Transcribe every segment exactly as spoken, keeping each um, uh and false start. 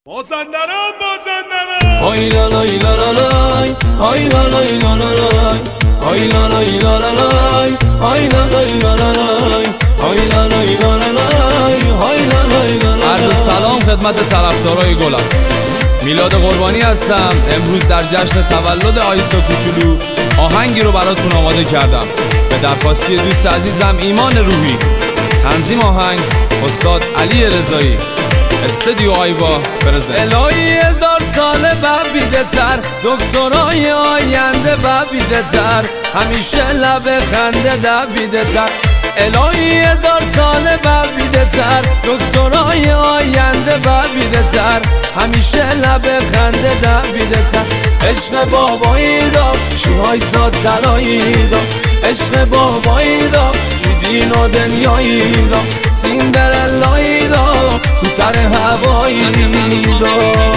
مازندران مازندران های لا لای لا لا لای های لا لای لا لا لای های لا لای لا لا لای های لا لای لا لا لای های لا لای لا لا لای های لا لای لا لا. عرض سلام خدمت طرفدارای گلم. میلاد قربانی هستم. امروز در جشن تولد آیسا کوچولو آهنگی رو براتون آماده کردم به درخواستی دوست عزیزم ایمان روحی. تنظیم آهنگ استاد علی رضایی. استودیو آیبا پرزنت. الهی هزار ساله ببیده تر، دکترای آینده ببیده تر، همیشه لب خنده دبیده تر. الهی هزار ساله ببیده تر، دکترای آینده ببیده تر، همیشه لب خنده دبیده تر. عشق بابایی دا شوهای ساد تلایی دا، عشق بابایی دا شیدین و دنیایی دا، سیندرلایی دا کوتر هوایی دا.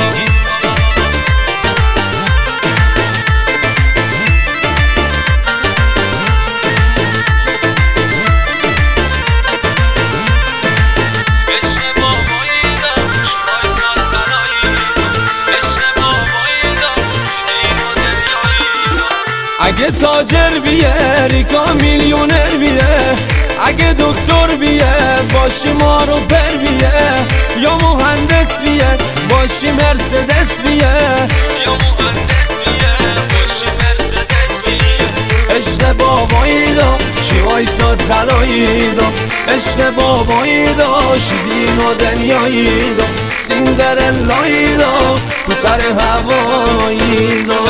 اگه تاجر بیه ریکا میلیونر بیه، اگه دکتر بیه باشی ما رو پر بیه، یا مهندس بیه باشی مرسدس بیه، یا مهندس بیه باشی مرسدس بیه. عشق بابایی دا شیوای ساد تلایی دا، عشق بابایی دا شیدین و دنیایی دا، سیندرلایی دا کوتر هوایی دا.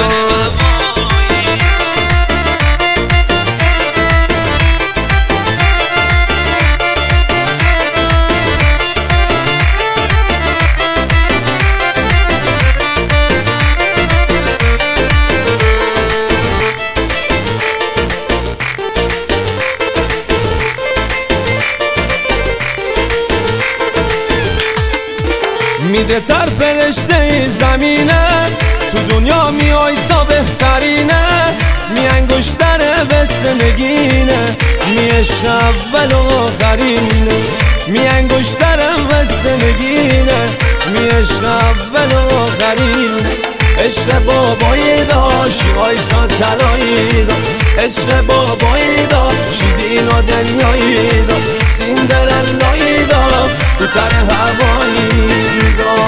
میده تر فرشته زمینه، تو دنیا می آیسا بهترینه، می انگشتره به سنگینه، می عشق اول و آخرینه، می انگشتره به سنگینه، می عشق اول و آخرینه. عشق بابایی دا شیوایسا تلایی دا، عشق بابایی دا شیدین و دنیایی دا، سیندرلایی دا کوتر هوایی دا.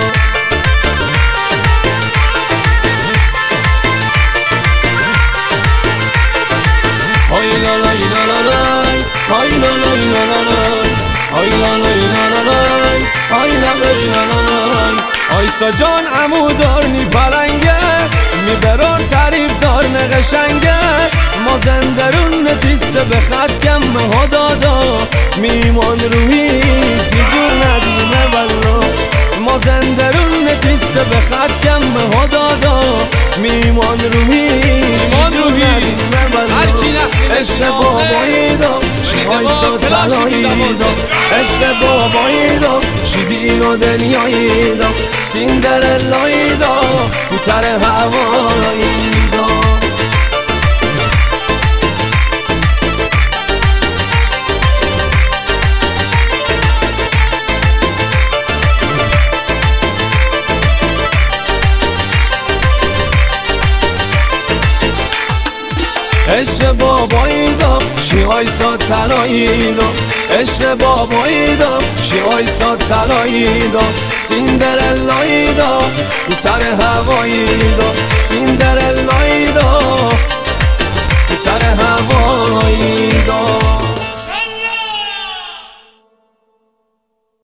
های لا لای لا لا لای های لا لای لا لا لای های لا لای لا لا لای های لا لای لا لا لای. آیسا جان عمودار نی پلنگه، میبرار تعریف دار نقشنگه، مازندرون نتیسه به خط کم ها دادا، میمان روحی تیجور ندیمه بلا، مازندرون نتیسه به خط کم ها دادا، میمان روحی تیجور ندیمه بلا. عشق بابایی دا شیهای ساد تلایی دا، عشق بابایی دا شیدین و دنیایی دا، سیندرلایی دا کوتر هوایی دا. عشق بابایی دا شیهای ساد تلایی دا، عشق بابایی دا شیهای ساد تلایی دا، سیندرلایی دا کوتر هوایی